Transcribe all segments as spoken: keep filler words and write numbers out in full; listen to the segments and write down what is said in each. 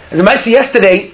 As I mentioned yesterday,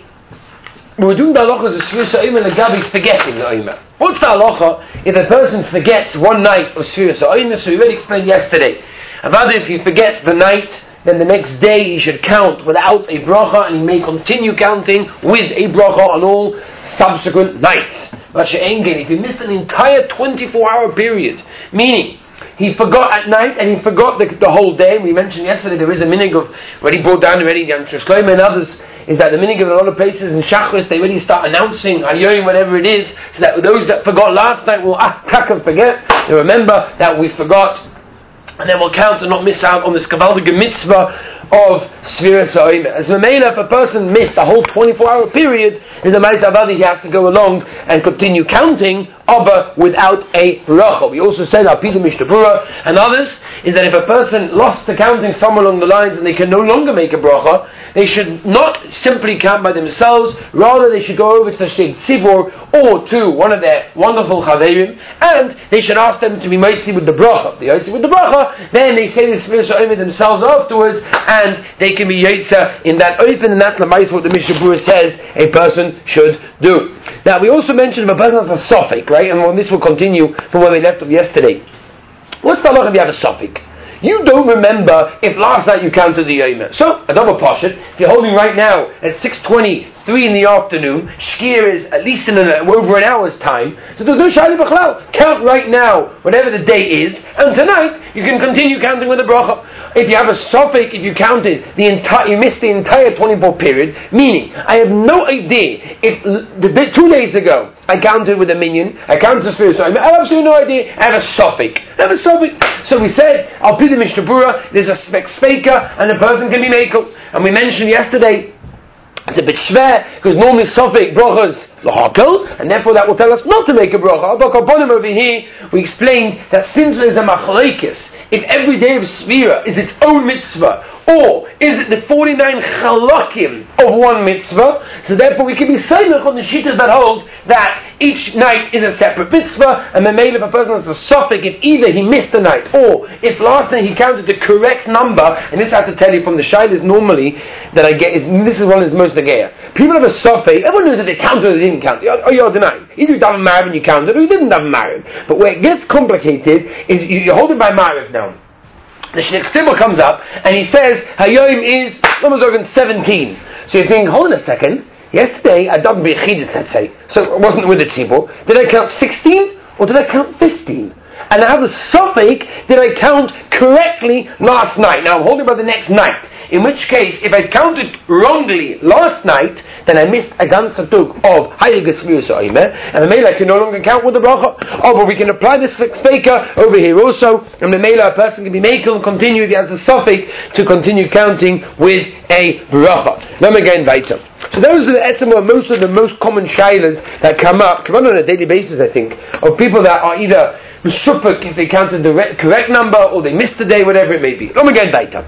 we were doing the halachas of Sfiras Ha'omer and Gabi forgetting the Omer. What's the halacha if a person forgets one night of Sfiras Ha'omer? So we already explained yesterday. About if he forgets the night, then the next day he should count without a bracha, and he may continue counting with a bracha on all subsequent nights. But if he missed an entire twenty-four hour period, meaning he forgot at night and he forgot the, the whole day. We mentioned yesterday there is a minig of, already brought down already, Yom Shlomo and others, is that the minig of a lot of places in Shachris, they already start announcing Hayoim, whatever it is, so that those that forgot last night will, ah, taka forget, they remember that we forgot, and then we'll count and not miss out on this Kavaldige mitzvah of Sfiras Ha'omer. As Mamela, if a person missed a whole twenty-four hour period, in the Ma'aseh Avadi he has to go along and continue counting, aber without a bracha. We also said, Al-Pida Mishnah Berurah and others, is that if a person lost the counting somewhere along the lines and they can no longer make a bracha, they should not simply count by themselves, rather they should go over to Sheikh Tzibor or to one of their wonderful Chaverim, and they should ask them to be mitzi with the bracha. If they mitzi with the bracha, then they say the Sfiras Ha'omer themselves afterwards, and they can be yotza in that open, and that's the mice what the Mishnah Berurah says a person should do. Now we also mentioned if a person has a sophic, right, and well, this will continue from where we left off yesterday. What's the halacha if you have a sophic? You don't remember if last night you counted the Yomer. So, a double pashut, if you're holding right now at six twenty-three in the afternoon, Shkir is at least in an, over an hour's time, so there's no Shali B'chlal. Count right now, whatever the day is, and tonight you can continue counting with the bracha. If you have a sophic, if you counted the entire, you missed the entire twenty-four period, meaning, I have no idea if the, the, two days ago, I counted with a minion, I counted the Sfiras Ha'omer, I have absolutely no idea, I have a sophic. I have a sophic. So we said, I'll be the Mishnah Berurah, there's a spek speaker, and a person can be makel. And we mentioned yesterday, it's a bit schwer, because normally sophic brachas l'hakel, and therefore that will tell us not to make a bracha. But over here, we explained that since there's a machlokes, if every day of Sfira is its own mitzvah, or is it the forty-nine chalakim of one mitzvah, so therefore we can be silent on the shittas that hold that each night is a separate mitzvah, and then maybe if a person has a suffix, if either he missed the night, or if last night he counted the correct number, and this I have to tell you from the shilas normally, that I get, is, this is one of the most nageya. People have a suffix, everyone knows if they counted or they didn't count it, or you're denying. Either you daven Ma'ariv and you counted, or you didn't daven Ma'ariv. But where it gets complicated, is you, you're holding by Ma'ariv now. The Sheikh Tzibor comes up and he says Hayoim is seventeen. So you're thinking, hold on a second. Yesterday I davened b'yechidus, let's say, so it wasn't with the Tzibor. Did I count sixteen or did I count fifteen? And I have a suffix. Did I count correctly last night? Now I'm holding by the next night. In which case, if I counted wrongly last night, then I missed a ganze tug of Heilige Sfiras Ha'omer, and the Mela I can no longer count with the bracha. Oh, but we can apply this faker over here also, and the Mela a person can be makel and continue if he has a suffix to continue counting with a bracha. Let me again weiter. So those are the etzem of most of the most common shilas that come up, come on on a daily basis, I think, of people that are either meshupik if they counted the re- correct number or they missed the day, whatever it may be. Let me again weiter.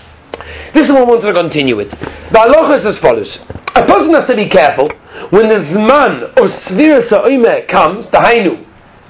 This is what I want to continue with. The halacha is as follows. A person has to be careful when the zman of Sfiras Ha'omer comes, the hainu,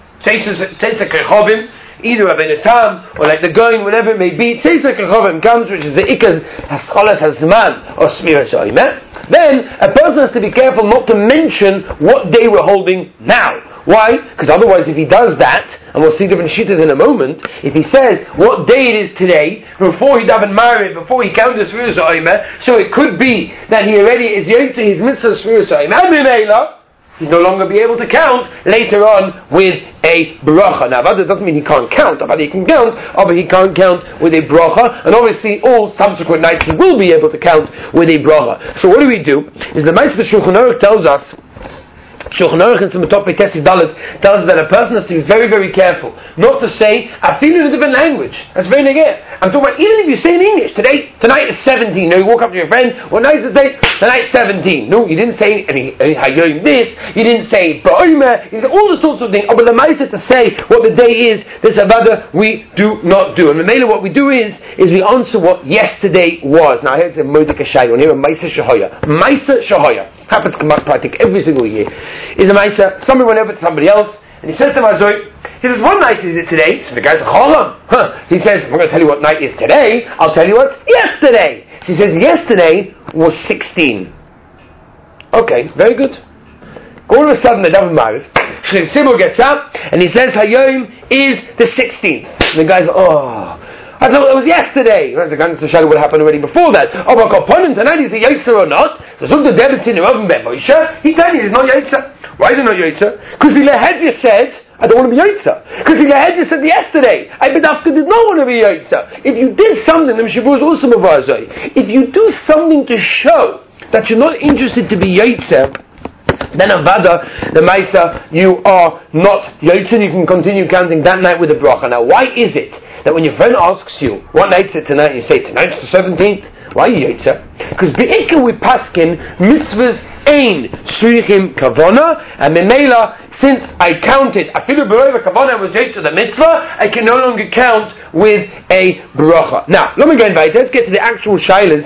Tzeisa Kechovim, either Rabbeinu Tam or like the going, whatever it may be, Tzeisa Kechovim comes, which is the Ikaz Hascholas HaZman of Sfiras Ha'omer. Then a person has to be careful not to mention what day we're holding now. Why? Because otherwise if he does that, and we'll see different shittas in a moment, if he says what day it is today, before he daven Ma'ariv, before he counted Sfiras Ha'omer, so it could be that he already is yotze his mitzvah Sfiras Ha'omer, and Mimela, he'll no longer be able to count later on with a bracha. Now that doesn't mean he can't count, but he can count, but he can't count with a bracha, and obviously all subsequent nights he will be able to count with a bracha. So what do we do? Is the Ma'aseh Shulchan Aruch tells us, Shulchan Aruch in Siman Tov Tesif Dalet tells us that a person has to be very, very careful not to say I feel in a different language. That's very negative. I'm talking about even if you say in English today, tonight is seventeen. You know, you walk up to your friend, what night is it? Tonight's seventeen. No, you didn't say any Hayoim this. You didn't say Ba'omer. You did all the sorts of things. Oh, but the Ma'aseh to say what the day is, this Avada we do not do. And the Mela what we do is is we answer what yesterday was. Now I heard it's a Modika Shai on here, a Maisa Shahoya, Maisa Shahoya. Happens to come up practically every single year. Is a Maisa, somebody went over to somebody else, and he says to Mazoi, he says, what night is it today? So the guy's a Cholam. Huh. He says, I'm going to tell you what night is today, I'll tell you what's yesterday. So he says, yesterday was sixteen. Okay, very good. All of a sudden, the David Mariv, Shlomo Simon gets up, and he says, Hayom is the sixteenth. And the guy's like, oh, I thought it was yesterday. The guy to show what happened already before that. Oh, but Kaponim tonight is he Yotzer or not? So some the David in the Oven Ben Moshe, he told you he's not Yotzer. Why is he not Yotzer? Because the Lehedja said, I don't want to be Yotzer. Because the Lehedja said yesterday, I Bedafka did not want to be Yotzer. If you did something, the Mishabur is also Mavazai. If you do something to show that you're not interested to be Yotzer, then Avada, the Maisa, you are not Yotzer, you can continue counting that night with the bracha. Now, why is it that when your friend asks you, what night's it tonight, you say, tonight's the seventeenth? Why are you Yotzer? Because Be'ikah we paskin, mitzvahs ein tzrichim kavona, and Memela, since I counted, afilu b'roiva kavona was Yotzer the mitzvah, I can no longer count with a bracha. Now, let me go invite, let's get to the actual shilas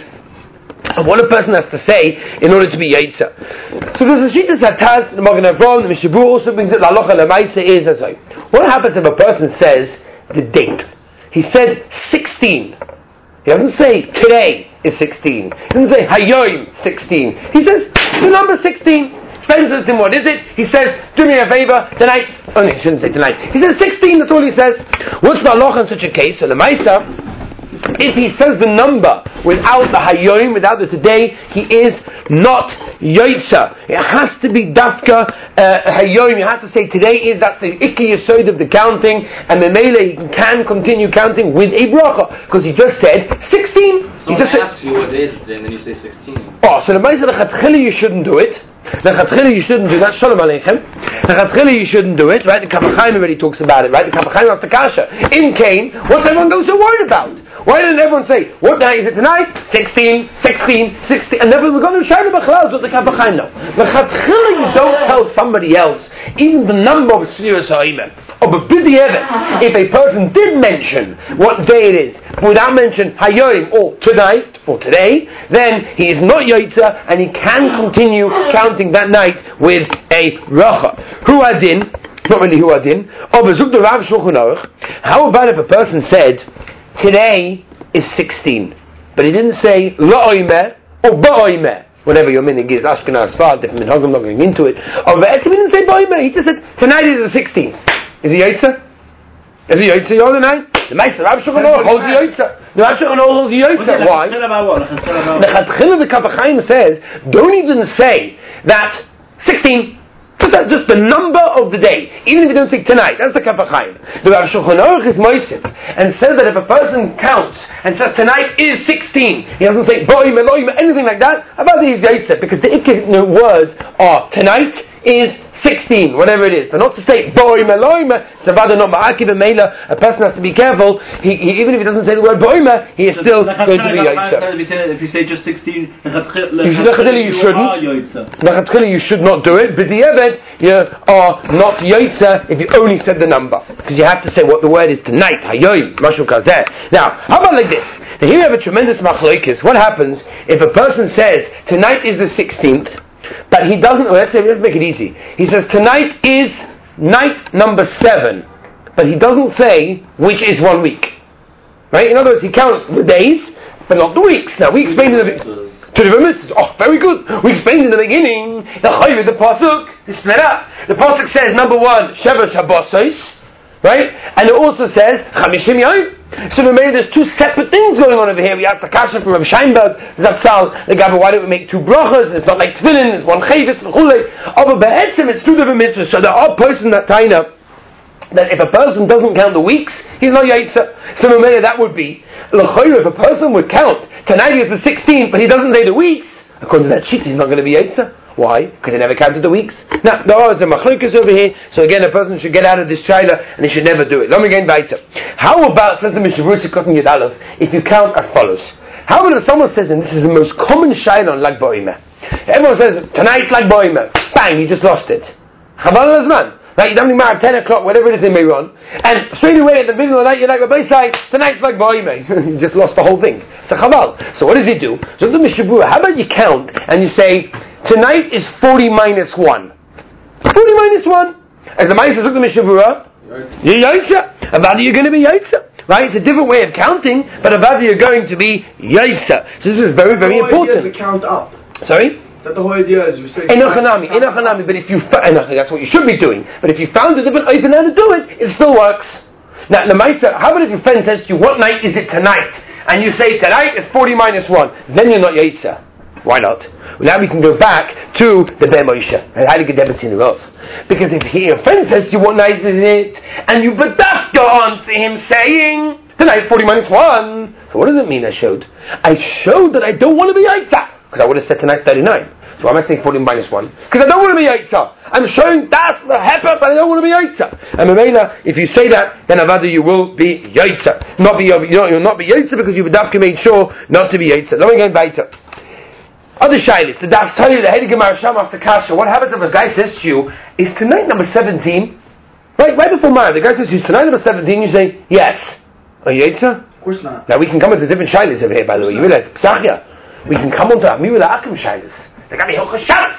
of what a person has to say in order to be Yotzer. So there's a Shittas Hataz, the Magen Avraham, the Mishabur also brings it, La Halacha L'Maisa is as well. What happens if a person says the date? He said sixteen. He doesn't say today is sixteen. He doesn't say Hayom sixteen. He says the number sixteen. Spends him, what is it? He says, do me a favor, tonight. Oh no, he shouldn't say tonight. He says sixteen, that's all he says. What's the halacha in such a case? So the Maisa, if he says the number without the Hayom, without the today, he is not Yotzer. It has to be Dafka uh, Hayom. You have to say today is, that's the Ikki Yesod of the counting, and Memele he can continue counting with a bracha, because he just said sixteen. So he when just I ask you what day is it, and then you say sixteen. Oh, so the Maisa Lechatchila you shouldn't do it. Lechatchila you shouldn't do that. Shalom Aleichem. Lechatchila you shouldn't do it. Right? The Kaf HaChaim already talks about it. Right? The Kaf HaChaim of the Kasha. In Cain, what's everyone go so worried about? Why didn't everyone say, what night is it tonight? sixteen, sixteen, sixteen. And then we're going to Shayla B'chalal, what the Kaf HaChaim know. Lechatchila you don't tell somebody else even the number of Sfiras HaOmer. Oh, but b'di'evet, if a person did mention what day it is, without mention Hayom or tonight or today, then he is not Yotzer and he can continue counting that night with a bracha. Hu adin, not really hu adin. Oh, but zuk the Rav Shulchan Aruch. How about if a person said today is sixteen, but he didn't say la'omer or ba'omer? Whatever your meaning is, Ashkenaz, Sfard, different minhagim, not going into it. Oh, but he didn't say ba'omer. He just said tonight is the sixteenth. Is he Yotzer? Is he Yotzer the other night? The Meister Rav Shulchan Aruch holds the Yotzer. The Rav Shulchan Aruch holds the Yotzer. Why? The Chatchila the Kaf HaChaim says, don't even say that sixteen. Just, that, just the number of the day. Even if you don't say tonight, that's the Kaf HaChaim. The Rav Shulchan Aruch is Moisif and says that if a person counts and says tonight is sixteen, he doesn't say boim, eloim, anything like that, about these Yotzer, because the ikka words are tonight is sixteen, whatever it is. But not to say boim eloima, savada not ma'akiv meila. A person has to be careful. He, he, even if he doesn't say the word boima, he is still going to be Yotzer. If you say just sixteen, you shouldn't. You should not do it. But the event, you are not Yotzer if you only said the number, because you have to say what the word is tonight. Hayoim, mashu kazeh. Now, how about like this? Now here we have a tremendous machlokes. What happens if a person says tonight is the sixteenth? But he doesn't, well, let's, say, let's make it easy. He says, tonight is night number seven. But he doesn't say which is one week. Right? In other words, he counts the days, but not the weeks. Now, we explained in the to the mitzvahs. Oh, very good. We explained in the beginning, the Chayv, the Pasuk, the split up. The Pasuk says, number one, Sheva Shabbosos. Right? And it also says, Chamishim Yom. So we made there's two separate things going on over here. We have the kasha from Rav Scheinberg, Zapsal, the Gabba, why don't we make two brachas? It's not like tefillin, it's one chayvitz, v'chulei. Over be'etzim, it's two different mitzvahs. So there are person that taina, that if a person doesn't count the weeks, he's not Yotzer. So we made that would be, l'chayru, if a person would count, tonight is the sixteenth, but he doesn't say the weeks, according to that sheet, he's not going to be Yotzer. Why? Because he never counted the weeks. Now, there are some machlokas over here, so again, a person should get out of this trailer, and he should never do it. Let me get weiter. How about, says the Mishavur Sikot Yud Aleph, if you count as follows? How about if someone says, and this is the most common shayla on Lag Ba'omer, everyone says, tonight's Lag Ba'omer, bang, you just lost it. Chabal al-Azman. Right, you don't at ten o'clock, whatever it is in Meiron, and straight away at the middle of the night, you're like, Rabbi say, tonight's Lag Ba'omer. You just lost the whole thing. It's a chabal. So what does he do? So the Mishavur, how about you count, and you say, tonight is forty minus one. forty minus one. As the Ma'aseh says, the Mishavura, you're Yotzer. About you're going to be Yotzer. right? It's a different way of counting, but avada you're going to be yaitza. So this is very, very important. The count up. Sorry? That the whole idea is you say Enochanami, enochanami. But if you that's what you should be doing. But if you found a different open how to do it, it still works. Now, the Maisa, how about if your friend says to you, "What night is it tonight?" And you say, "Tonight is forty minus one." Then you're not yaitza. Why not? Well, now we can go back to the Be'er Moshe and how to get Debetzin Rov. Because if he, your friend says to you, "What night is it?" and you bedafka answer him saying, "Tonight is forty minus one." So what does it mean? I showed. I showed that I don't want to be yaitza. Because I would have said tonight's thirty-nine. So why am I saying forty minus one? Because I don't want to be yaitza. I'm showing das the hepa, but I don't want to be yaitza. And Mamela, if you say that, then avada you will be yaitza. Not be, you know, you'll not be yaitza because you dafka made sure not to be yaitza. Let me go baita. Other shaylis, the daf tell you the Heilige Marasham after kasha. What happens if a guy says to you, "Is tonight number seventeen?" Right, right before Mara, the guy says to you, "Tonight number seventeen." You say, "Yes." Are you yaitza? Of course not. Now we can come into different shaylis over here. By the way, you realize psachia. We can come onto Amir Akim Shailas. They got me Hilchos Shabbos.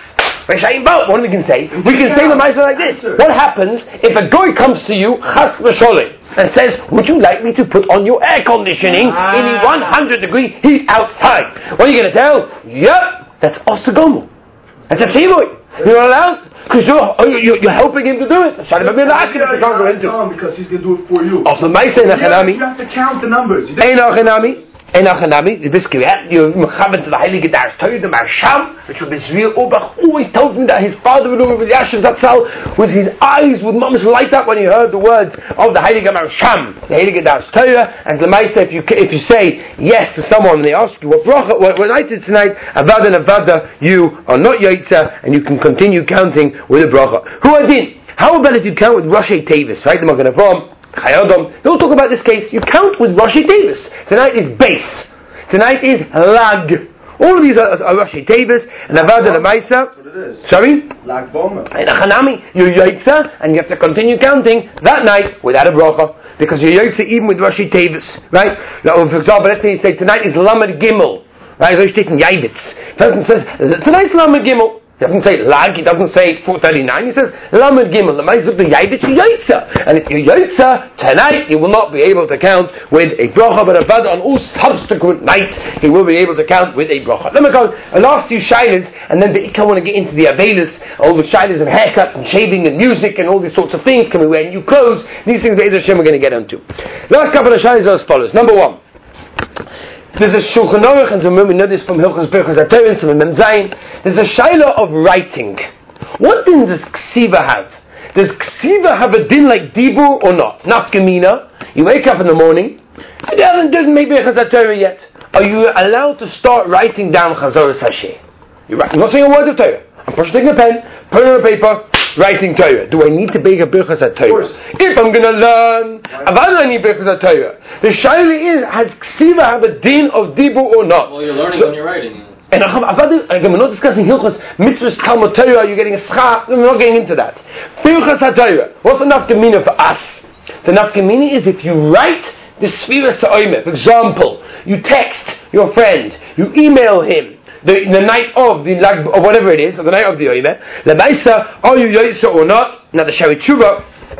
What we can say? We can say the Maisa like this. What happens if a guy comes to you, Chas v'Sholem, and says, "Would you like me to put on your air conditioning ah. in one hundred degree heat outside?" What are you going to tell? Yep, that's Osagomu. That's a Tzivoy. You're not allowed because you're, you're you're helping him to do it. Sorry, but we're not asking if you can't go into because he's going to do it for you. Also, Maisa in Achanami. You have to count the numbers. Ein Achanami. En achanami, the biskiyat, you mechaven to the Heilige Dar Torah, the Marsham, which was Israel Obach, always tells me that his father, Yashiv Zatzal, with his eyes would mamish light up when he heard the words of the Heilige Marsham, the Heilige Dar Torah. And Lamaisa, if you if you say yes to someone and they ask you what bracha, what, what night is tonight, avada and avada, you are not yaitza, and you can continue counting with a bracha. Who adin? How about if you count with Rosh Tevis, right? The Magen Avraham. Chayodom. Don't talk about this case. You count with Rashi Davis. Tonight is base. Tonight is lag. All of these are, are Rashi Davis and Avada Lemaisa. Sorry? Lag Bomer. And Achanami, you're Yaitza, and you have to continue counting that night without a bracha. Because you're Yaitza even with Rashi Davis. Right? Now, for example, let's say you say tonight is Lamed Gimel. Right? So you're taking Yaivitz. The person says, tonight's Lamed Gimel. He doesn't say lag, he doesn't say four thirty-nine, he says Lamed Gimel, the Maizuk the Yaivitz Yaitza. And if you're Yaitza, tonight you will not be able to count with a bracha, but avada on all subsequent nights he will be able to count with a bracha. Let me go, the last few shaylas, and then the Ikka want to get into the Avelis, all the shaylas of haircuts and shaving and music and all these sorts of things, can we wear new clothes, these things Be'ez Hashem we're going to get onto. Last couple of shaylas are as follows. Number one. There's a Shulchan Aruch, and remember we know this from Hilchos Birchos HaTorah, from Mem Zayin. There's a shayla of writing. What din does Ksiva have? Does Ksiva have a din like Dibur or not? Nafkamina. You wake up in the morning, and you haven't done maybe Birchos HaTorah yet. Are you allowed to start writing down Chazoros Hashem? You're not saying a word of Torah. I'm first taking a pen, putting it on paper, writing Torah. Do I need to make a Birchos HaTorah? If I'm going to learn, Avada I need Birchos HaTorah. The shayla is, has Ksiva have a din of Dibur or not? Well, you're learning so, when you're writing. And Avada, again, we're not discussing Hilchos, Mitzvahs, Talmud Torah, you're getting a schar, we're not getting into that. Birchos HaTorah, what's the nafkamina for us? The nafkamina is if you write the Sfira Sa'omer, for example, you text your friend, you email him, The, the night of the lag, or whatever it is, or the night of the Oimeh, the Maisa, are you Yaitza or not? Now the Shari Tshuva,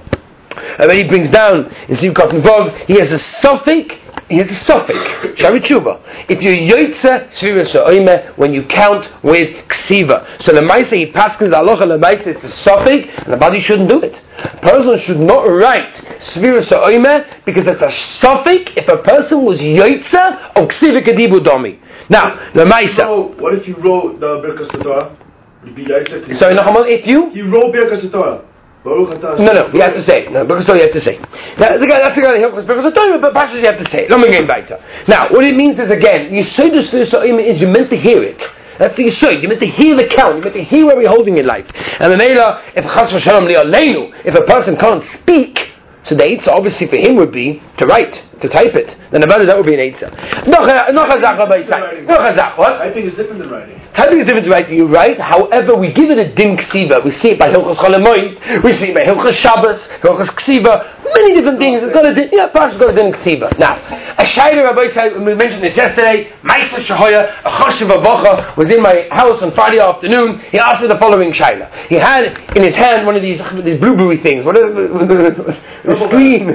and then he brings down in Siv Katan Vov, he has a suffix, he has a suffix, Shari Tshuva. If you Yaitza Sfiras Oimeh, when you count with Ksiva. So the Maisa, he passes the Halacha, the Maisa, it's a suffix, and the body shouldn't do it. A person should not write Sfiras Oimeh, because it's a suffix if a person was Yaitza of Ksiva Kedibu Domi. Now, the Maisa. So, what if you wrote the Birchos HaTorah? Would it be Yaitza? Sorry, Nachman, if you? You wrote Birchos HaTorah. No, no, you have to say. No, Birchos HaTorah you have to say. Now, that's the guy, that's the guy that helps Birchos HaTorah, but Pashas you have to say. Let me get back to. Now, what it means is, again, you say this is you're meant to hear it. That's the Yisod. You're meant to hear the count. You're meant to hear where we're holding in life. And the Mela, if Chas v'Shalom li'aleinu, if a person can't speak, so the Eitzah obviously for him would be to write, to type it. Then about that would be an Eitzah. No chazak, no chazak. What? Typing is different than writing. Typing is different than writing. You write. However, we give it a din ksiva. We see it by Hilchos Cholamoid. We see it by Hilchos Shabbos, Hilchos Ksiva. Many different things. It's got a din. Yeah, Parshas got a din ksiva. Now, a shayla Rabbi said, we mentioned this yesterday. Ma'aser Shahoya, a choshev avocha, was in my house on Friday afternoon. He asked me the following shayla. He had in his hand one of these these blueberry things. What is it? The screen.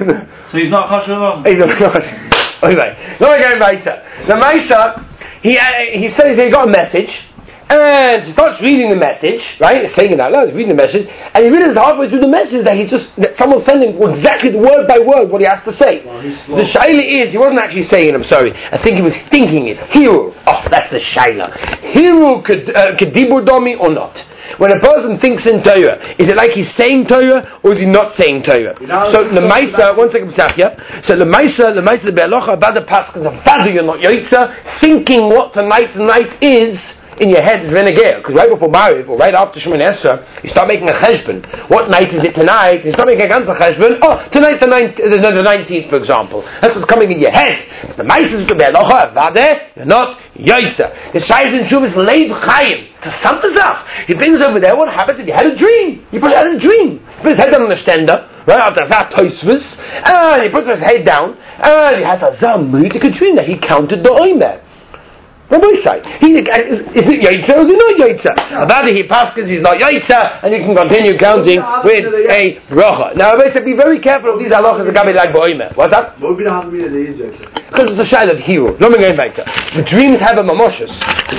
So he's not Chashuv Olam. He's not Anyway, let me go later. The Maisa, he uh, he says he got a message, and he starts reading the message, right? He's saying it out loud, he's reading the message, and he realizes halfway through the message that he just that someone's sending exactly word by word what he has to say. Wow, The shaila is he wasn't actually saying it. I'm sorry. I think he was thinking it. Hiru. Oh, that's the shaila. Hiru could uh, could dibur domi or not. When a person thinks in Torah, is it like he's saying Torah or is he not saying Torah? So the Maisa, one second, yeah. So the Maisa, the Maisa, the Be'alocha, Bada Paskas, Bada, you're not Yotza, thinking what tonight's night is in your head is renegade. Because right before Mariv or right after Shemoneh Esrei, you start making a cheshbon. What night is it tonight? You start making a ganze cheshbon. Oh, tonight's the nineteenth, for example. That's what's coming in your head. The Maisa is the Be'alocha, Bada, you're not Yotza. The Shais and Shuv is Leiv Chaim. He brings over there what happened if you had a dream. You put had a dream. He puts his head on the stender, right after that toisvus, and he puts his head down, and he has a zammudik dream that he counted the oimer. What do we say? He, is, is it Yaitza or is it not Yaitza? About it, he passes, he's not Yaitza, and you can continue counting with a bracha. Now, I said, be very careful of these halachas that got me like Boimer. What's that? What would be the halach that is Yaitza? Because it's a shayla of hero. Let me go back to the dreams have a mamoshus.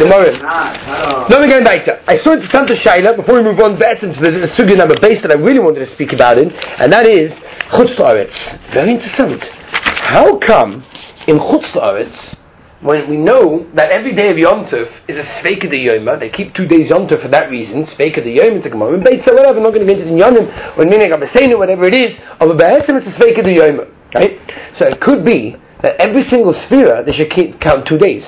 Let me go back to I saw it to Santa Shayla before we move on to the, the sugya number base that I really wanted to speak about it, and that is Chutz La'aretz. Very interesting. How come in Chutz La'aretz, when we know that every day of Yom Tov is a Sveika de Yoma, they keep two days Yom Tov for that reason, Sveika de Yoma, it's a Gemara, Beitza, whatever, I'm not going to get into Yonim, or Minig Abesenu, whatever it is, of a Be'etzim, it's a Sveika de Yoma, right? So it could be that every single Sphira, they should keep, count two days.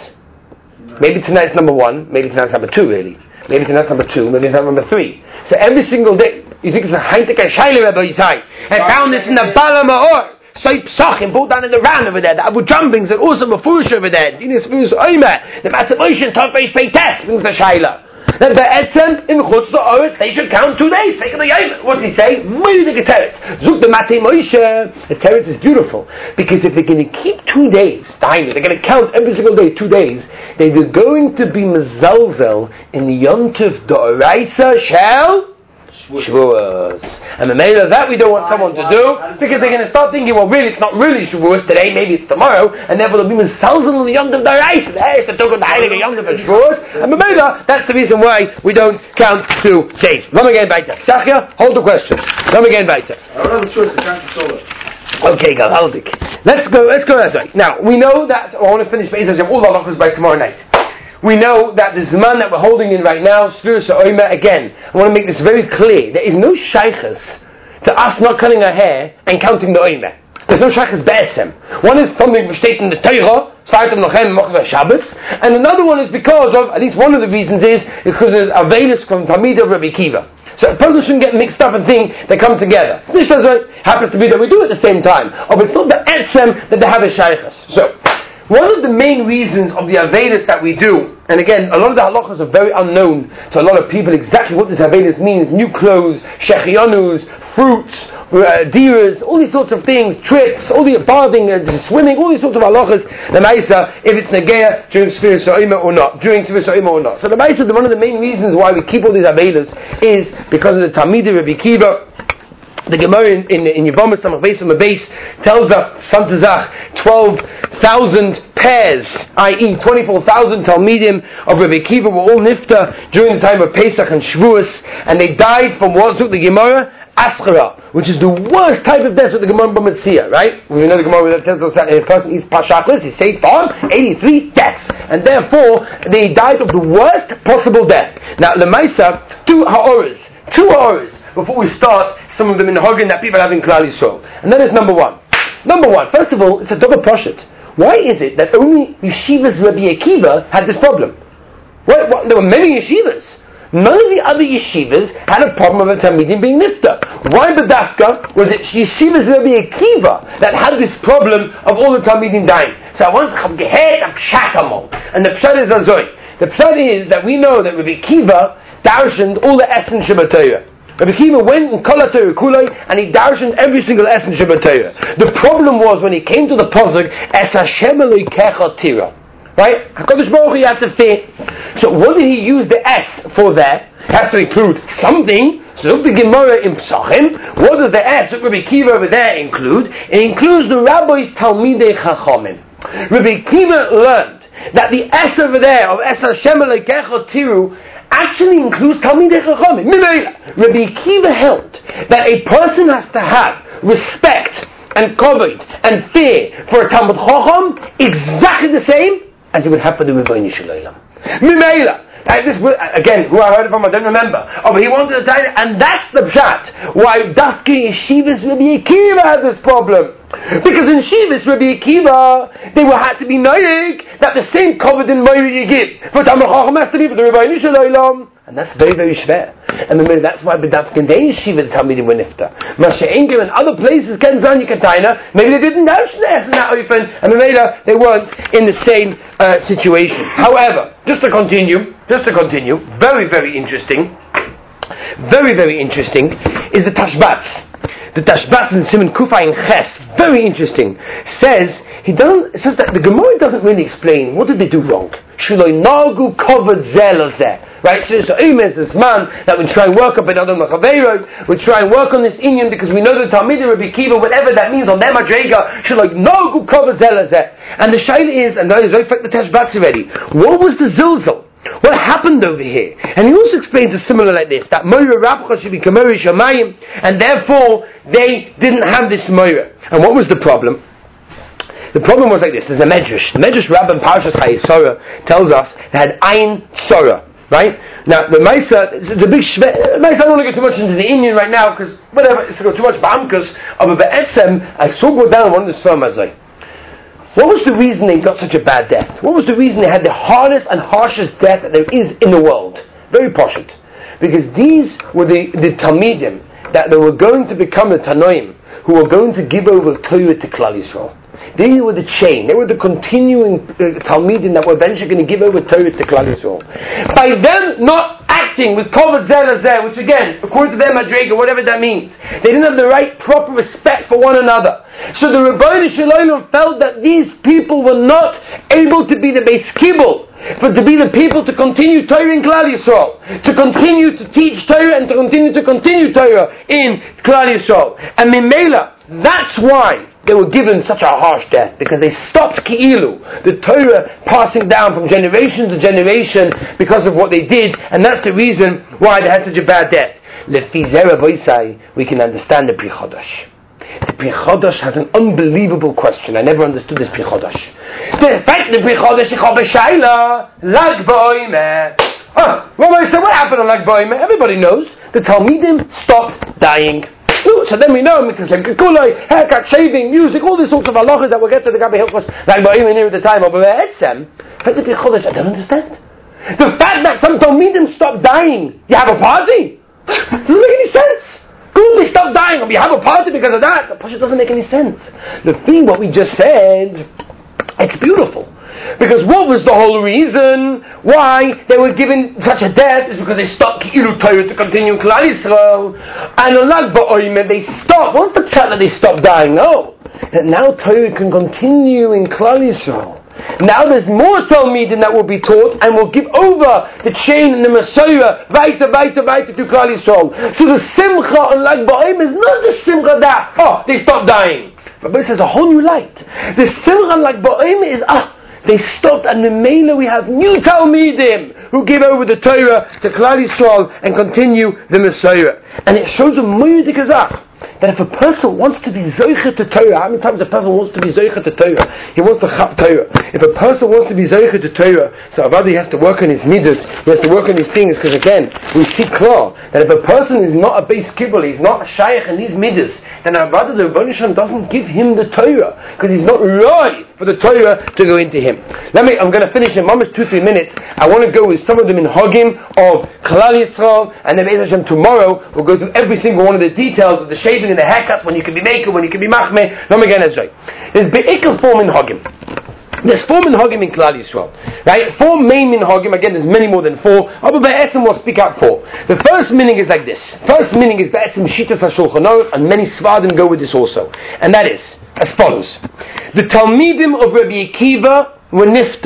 Maybe tonight's number one, maybe tonight's number two, really. Maybe tonight's number two, maybe tonight's number three. So every single day, you think it's a Heintek and Shaila Rebbe Yitzhak, and found this in the Bala Ma'or, Soy Psachim, brought down in the round over there, the Abu Jumpings, and also Mefurish over there, Dinis Furish Oimer, the Matzavoshin, Tofesh Peites, brings the Shaila. That the Etzem in Chutz La'aretz, they should count two days. Take the Yom. What does he say? Moedik Teretz. Zuk the Matei Moshe. The Teretz is beautiful because if they're going to keep two days, they're going to count every single day two days. They're going to be mezalzel in the Yom Tov D'Oraisa Shel Shavuos. And the matter of that we don't want someone to do because they're going to start thinking, well, really, it's not really Shavuos today, maybe it's tomorrow, and therefore they'll be mezalzel in the Yom Tov D'Oraisa. There's the talk of the Heilige Yom Tov and Shavuos. And the matter, that's the reason why we don't count two days. Let me get back to Shachia, hold the questions. Let me get back to I don't have a choice, I can't control it. Okay, Galhaldik. Let's go, let's go that way. Now, we know that, oh, I want to finish Be'ez Hashem, all our offers by tomorrow night. We know that the Zman that we're holding in right now, Sfiras HaOmer, again, I want to make this very clear. There is no shaykhus to us not cutting our hair and counting the Omer. There's no shaykhus Be'esem. One is something which states in the Torah, Startem Lochem Mochzah Shabbos, and another one is because of, at least one of the reasons is, because there's Avelis from Talmid of Rabbi Kiva. So a person shouldn't get mixed up and think they come together. This doesn't happens to be that we do at the same time. Oh, but it's not the etzem that they have a shaykhus. So, one of the main reasons of the Avelis that we do, and again, a lot of the halachas are very unknown to a lot of people exactly what this Avelis means, new clothes, shechionus, fruits, uh, deers, all these sorts of things, tricks, all the bathing, uh, swimming, all these sorts of halachas, the Maisa, if it's Negeah during Sfiras HaOmer or not, during Sfiras HaOmer or not. So the Maisa, one of the main reasons why we keep all these Avelis is because of the Talmidei Rabbi Kiva. The Gemara in, in, in Yevamos Samach Beis on the base tells us, Santazach, twelve thousand pairs, that is twenty-four thousand Talmidim of Rabbi Kiva were all nifta during the time of Pesach and Shavuos, and they died from what took the Gemara? Aschara, which is the worst type of death of the Gemara B'Metzia, right? We know the Gemara that tells us that if a person eats Pashachlis, he saved farm, eighty-three deaths, and therefore they died of the worst possible death. Now, the Maisa, two ha'oras, two ha'oras, before we start some of them in the Hogan that people have in Klal Yisrael. And that is number one. Number one, first of all, it's a double proshet. Why is it that only Yeshivas Rabbi Akiva had this problem? Why, why, there were many Yeshivas. None of the other Yeshivas had a problem of a Talmidim being nifta. Why B'dafka was it Yeshivas Rabbi Akiva that had this problem of all the Talmidim dying? So I once have gehet a pshat amol. And the pshat is azoi. The pshat is that we know that Rabbi Akiva darshaned all the essence of Torah. Rabbi Kiva went in Kol HaTorah Kulei and he darshaned every single essence of Torah. The problem was when he came to the pasuk Es Hashem Elokecha Tira. Right? HaKadosh Baruch Hu, you have to fear. So what did he use the S for there? It has to include something. So look the Gemara in Pesachim. What does the S of Rabbi Akiva over there include? It includes the Rabbi's Talmidei Chachamim. Rabbi Akiva learned that the S over there of Es Hashem Elokecha Tiru actually includes Talmidei Chachamim. Rabbi Akiva held that a person has to have respect and kavod and fear for a Talmud Chacham exactly the same as you would have for the Rebbeinu Shalom. Mimela. This, again, who I heard it from, I don't remember. Oh, but he wanted to die, and that's the pshat. Why Dafke Yeshivas Rabbi Akiva had this problem. Because in Shivas Rabbi Akiva, they were had to be noyig that the same kavod and moira you give for Talmud Chacham has to be for the Rebbeinu Shalom. And that's very, very schwer. And remember, that's why B'daf Kendei Yeshiva the Talmidim were nifta. Masha Ingram and other places, Ken Zanya Kataina, maybe they didn't have Shneas in that open, and maybe they weren't in the same uh, situation. However, just to continue, just to continue, very, very interesting, very, very interesting, is the Tashbats. The Tashbats in Simon Kufa in Ches, very interesting, says, he doesn't, it says that the Gemara doesn't really explain what did they do wrong. Shuloi nagu kavod zeh lo zeh. Right, so so is this man that would try and work up in Adam Machaveirot, would try and work on this Inyan because we know the Talmidim Rabbi Akiva, whatever that means on their Madrega, should like no good cover zelazeh. And the shaila is, and that is very fact the Tashbats already. What was the zilzal? What happened over here? And he also explains it similar like this: that Moira Rabcha should be Kamari Shamayim, and therefore they didn't have this Moira. And what was the problem? The problem was like this: there's a Medrash. The Medrash Rabbah Parshas Hayesora tells us they had Ein Sora. Right? Now, the Maisa, it's a big shve, Maisa, I don't want to get too much into the Indian right now, because, whatever, it's got too much ba'amkas, but be'etzem, I saw go down one of the Sfirm Azay. What was the reason they got such a bad death? What was the reason they had the hardest and harshest death that there is in the world? Very poshut. Because these were the, the Talmidim, that they were going to become the Tanoim, who were going to give over Torah to Klal Yisrael. They were the chain, they were the continuing uh, Talmidim that were eventually going to give over Torah to Klal Yisrael. By them not acting with Kavod Zeh Lazeh, which again, according to their Madrega, whatever that means, they didn't have the right proper respect for one another. So the Rebbeinu Shalom felt that these people were not able to be the Beis Kibul, but to be the people to continue Torah in Klal Yisrael, to continue to teach Torah and to continue to continue Torah in Klal Yisrael. And Mimela, that's why they were given such a harsh death, because they stopped Ki'ilu, the Torah passing down from generation to generation because of what they did, and that's the reason why they had such a bad death. Lefi Zera Voisai, we can understand the Pri Chodosh. The Pri Chodosh has an unbelievable question. I never understood this Pri Chodosh. The fact the Pri Chodosh is Shaila, Lag Ba'oimeh. Ah, Rabbi said, what happened on Lag Ba'oimeh? Everybody knows the Talmidim stopped dying. So then we know because haircut, shaving, music, all these sorts of halachas that we'll get to the Gabi Hilchos like Ba'im near at the time of Etzem. I don't understand. The fact that some Talmidim stop dying, you have a party? Doesn't make any sense. Good, they stop dying, but you have a party because of that. It doesn't make any sense. The thing what we just said, it's beautiful. Because what was the whole reason why they were given such a death is because they stopped Ki'ilu Torah to continue Klal Yisrael, and on Lag Ba'oimeh they stopped. What's the pshat that they stopped dying? No, that now Torah can continue in Klal Yisrael. Now there's more Talmidim that will be taught and will give over the chain and the Messiah weiter, weiter, weiter to Klal Yisrael. So the Simcha on Lag Ba'oimeh is not the Simcha that, oh, they stopped dying. But this has a whole new light. The Simcha on Lag Ba'oimeh is, ah, they stopped, and Memela we have new Talmidim who give over the Torah to Klal Yisrael and continue the Messiah. And it shows a Moedik Azach that if a person wants to be Zoichet to Torah, how many times a person wants to be Zoichet to Torah? He wants to Chap Torah. If a person wants to be Zoichet to Torah, so Avadi he has to work on his midas, he has to work on these things, because again, we see clear that if a person is not a Beis Kibul, he's not a Shaykh in these midas, then Avadi the Rebbeinu Shalom doesn't give him the Torah, because he's not right for the Torah to go into him. Let me, I'm going to finish in almost two, three minutes. I want to go with some of them in Hagim of Klal Yisrael, and then Be'ez Hashem tomorrow we'll go through every single one of the details of the shaving and the haircuts, when you can be maker, when you can be machmeh. Let me again as There's Be'ikal form in Hagim. There's four minhagim in Klal Yisrael, right? Four main minhagim. Again, there's many more than four. But Be'etzim will speak out four. The first meaning is like this. First meaning is Be'etzim Shitas HaShulchan Aruch, and many Svardim go with this also. And that is as follows: the Talmidim of Rabbi Akiva were nifta.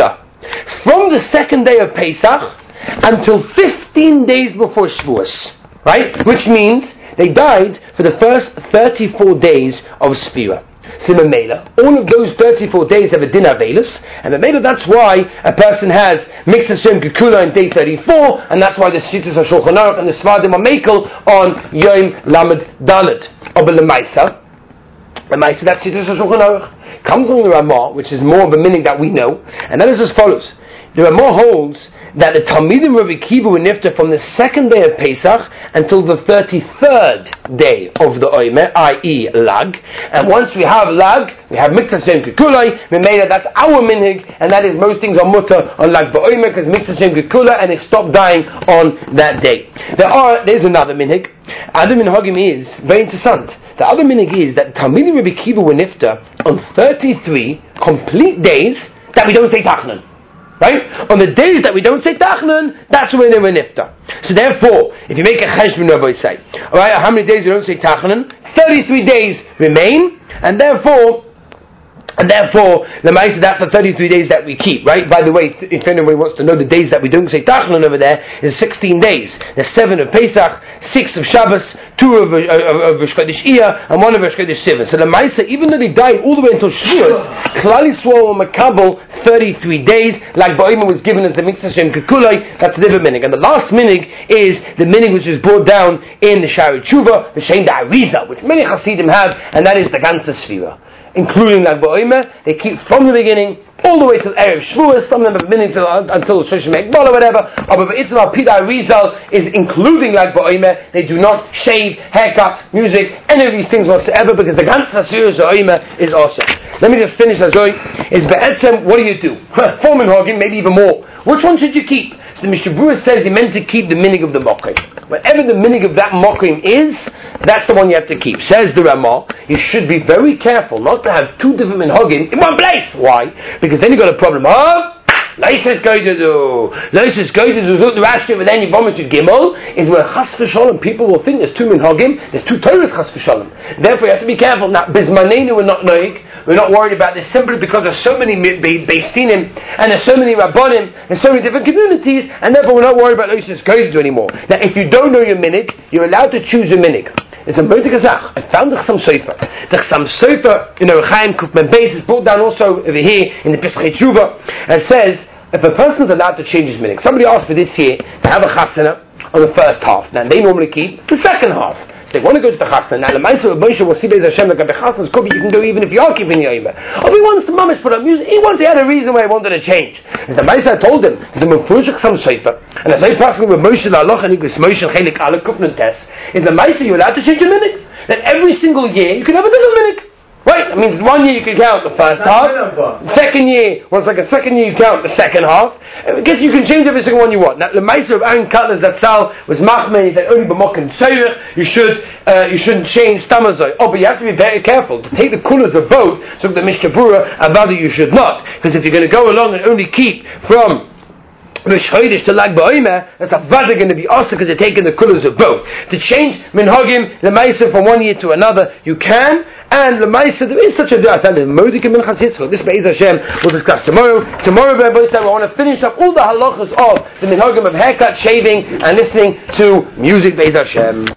from the second day of Pesach until fifteen days before Shavuos, right? Which means they died for the first thirty-four days of Sphira. So Memela, all of those thirty-four days have a din Avelis, and Memela, that's why a person has Miktas Shem Kekula on day thirty-four, and that's why the Shittas HaShulchan Aruch and the Svardim are Mekel on Yom Lamed Dalet. But Lemaisa, Lemaisa, that Shittas HaShulchan Aruch comes on the Ramah, which is more of a meaning that we know, and that is as follows. The Ramah holds that the Talmidim Rabbi Kiva were nifter from the second day of Pesach until the thirty-third day of the Omer, that is. Lag. And once we have Lag, we have Miktas Shem Kekulai, Memela, that's our minhag, and that is most things are mutter on Lag Ba'omer, because Miktas Shem Kekulai, and they stop dying on that day. There are, there's another minhag. Other minhagim is, very interessant, the other minhag is that Talmidim Rabbi Kiva were nifter on thirty-three complete days that we don't say Tachnan. Right? On the days that we don't say Tachnan, that's when they were nifta. So therefore, if you make a cheshbon, Rabbi say, alright, how many days we don't say Tachnan? thirty-three days remain, and therefore, and therefore, the Lemaisa, that's the thirty-three days that we keep, right? By the way, if anybody wants to know the days that we don't say Tachnan over there, is sixteen days. There's seven of Pesach, six of Shabbos, two of Rosh Chodesh Iyar, and one of Rosh Chodesh Sivan. So the Lemaisa, even though they died all the way until Shavuos, Klal Yisrael and Makabel, thirty-three days, like Ba'omer was given as the Miktas Shem Kekulai, that's the different minig. And the last minig is the minig which is brought down in the Shari Tshuva, the Shein Da'ariza, which many Hasidim have, and that is the Ganze Sfira. Including Lag Ba'omer, they keep from the beginning all the way till Erev Shavuos. Some of them have been until until Shoshem Ekbal or whatever. But Itzvah Pidai Rizal is including Lag Ba'omer. They do not shave, haircuts, music, any of these things whatsoever, because the Ganze Sfira Omer is awesome. Let me just finish Azoi. Is Be'etzem, what do you do? Four minhagim, maybe even more. Which one should you keep? So the Mishnah Berurah says he meant to keep the minig of the mokim. Whatever the minig of that mokim is, that's the one you have to keep. Says the Ramah, you should be very careful not to have two different minhagim in one place. Why? Because then you got a problem. Oh, Leises going to do. Leises going to do. The Rashi and then you vomit to Gimel is where Chas v'Shalom people will think there's two minhagim, there's two Torahs Chas v'Shalom. Therefore, you have to be careful. Now, Bismanenu we're not noig. We're not worried about this simply because there's so many Beisinim and there's so many Rabbanim, there's so many different communities, and therefore we're not worried about Leises going to anymore. Now, if you don't know your minig, you're allowed to choose a minig. It's a modig azach. I found the Chassam Sofer. The Chassam Sofer, you know, Chaim Kufman Beis is brought down also over here in the Pesach Tshuva, and says if a person is allowed to change his minig. Somebody asked for this here to have a chasana on the first half. Now they normally keep the second half. So they want to go to the chasana. Now the Ma'aser of Moshe will see Beis Hashem like a chasana. Could be you can go even if you are keeping the Omer. Oh, he wants to mamish put up music. He wants. He had a reason why he wanted to change. And the Ma'aser told him the Mefurish Chassam Sofer, and as I passing with Moshe Laloch and Igris Moshe Chelik Ala Kufnan Tes, is the Ma'aser you're allowed to change your minig. That every single year you can have a different minig. Right? That means one year you can count the first half. Second year, well, it's like a second year you count the second half. I guess you can change every single one you want. Now, the Meister of Aaron Cutler's Zatzal was Machmeh. He said only b'mokim tzorich. You should, uh, you shouldn't change stamazoi. Oh, but you have to be very careful to take the kulas of both. So the Mishnah Berurah, about you should not, because if you're going to go along and only keep from Rosh Chodesh to Lag Ba'omer, that's a vada going to be also because they're taking the kulas of both. To change minhagim lemaisa from one year to another, you can. And lemaisa, there is such a dua. And the modik and minchas yitzchak. This Be'ez Hashem we'll discuss tomorrow. Tomorrow, Rabbi said, I want to finish up all the halachas of the minhagim of haircut, shaving, and listening to music. Be'ez Hashem.